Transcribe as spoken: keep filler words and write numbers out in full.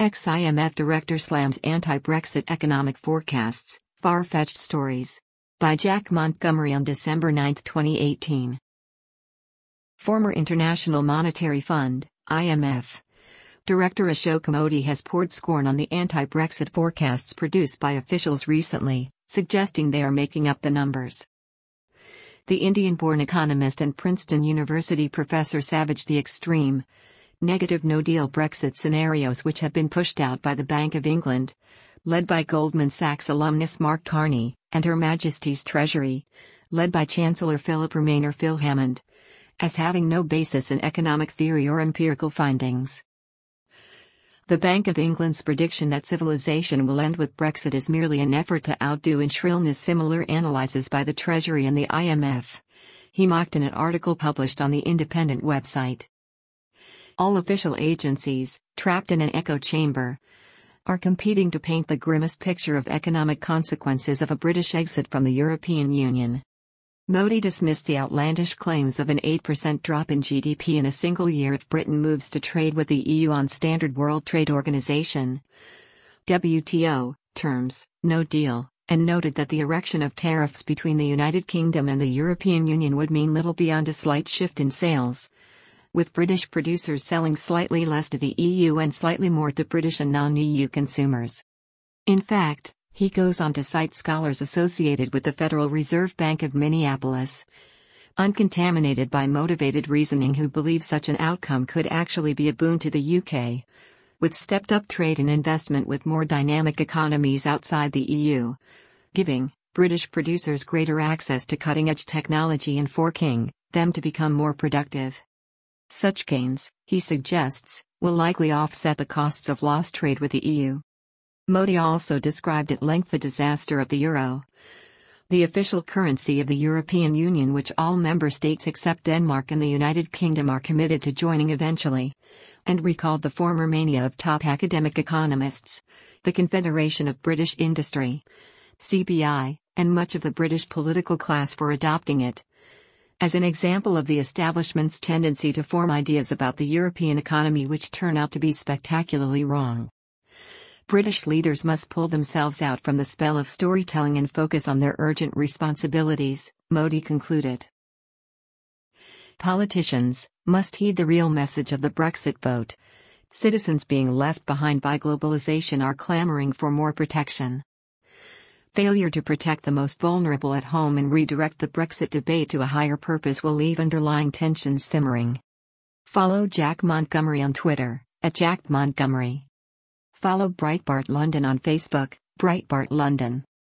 Ex-I M F director slams anti-Brexit economic forecasts, far-fetched stories. By Jack Montgomery on December ninth twenty eighteen. Former International Monetary Fund, I M F, Director Ashok Mody has poured scorn on the anti-Brexit forecasts produced by officials recently, suggesting they are making up the numbers. The Indian-born economist and Princeton University professor savaged the extreme, negative no-deal Brexit scenarios which have been pushed out by the Bank of England, led by Goldman Sachs alumnus Mark Carney, and Her Majesty's Treasury, led by Chancellor Philip Remainer Phil Hammond, as having no basis in economic theory or empirical findings. The Bank of England's prediction that civilization will end with Brexit is merely an effort to outdo in shrillness similar analyses by the Treasury and the I M F, he mocked in an article published on the Independent website. All official agencies, trapped in an echo chamber, are competing to paint the grimmest picture of economic consequences of a British exit from the European Union. Mody dismissed the outlandish claims of an eight percent drop in G D P in a single year if Britain moves to trade with the E U on Standard World Trade Organization (W T O) terms, no deal, and noted that the erection of tariffs between the United Kingdom and the European Union would mean little beyond a slight shift in sales, with British producers selling slightly less to the E U and slightly more to British and non-E U consumers. In fact, he goes on to cite scholars associated with the Federal Reserve Bank of Minneapolis, uncontaminated by motivated reasoning, who believe such an outcome could actually be a boon to the U K, with stepped-up trade and investment with more dynamic economies outside the E U, giving British producers greater access to cutting-edge technology and forcing them to become more productive. Such gains, he suggests, will likely offset the costs of lost trade with the E U. Mody also described at length the disaster of the euro, the official currency of the European Union, which all member states except Denmark and the United Kingdom are committed to joining eventually, and recalled the former mania of top academic economists, the Confederation of British Industry, C B I, and much of the British political class for adopting it, as an example of the establishment's tendency to form ideas about the European economy which turn out to be spectacularly wrong. British leaders must pull themselves out from the spell of storytelling and focus on their urgent responsibilities, Mody concluded. Politicians must heed the real message of the Brexit vote. Citizens being left behind by globalization are clamoring for more protection. Failure to protect the most vulnerable at home and redirect the Brexit debate to a higher purpose will leave underlying tensions simmering. Follow Jack Montgomery on Twitter, at Jack Montgomery. Follow Breitbart London on Facebook, Breitbart London.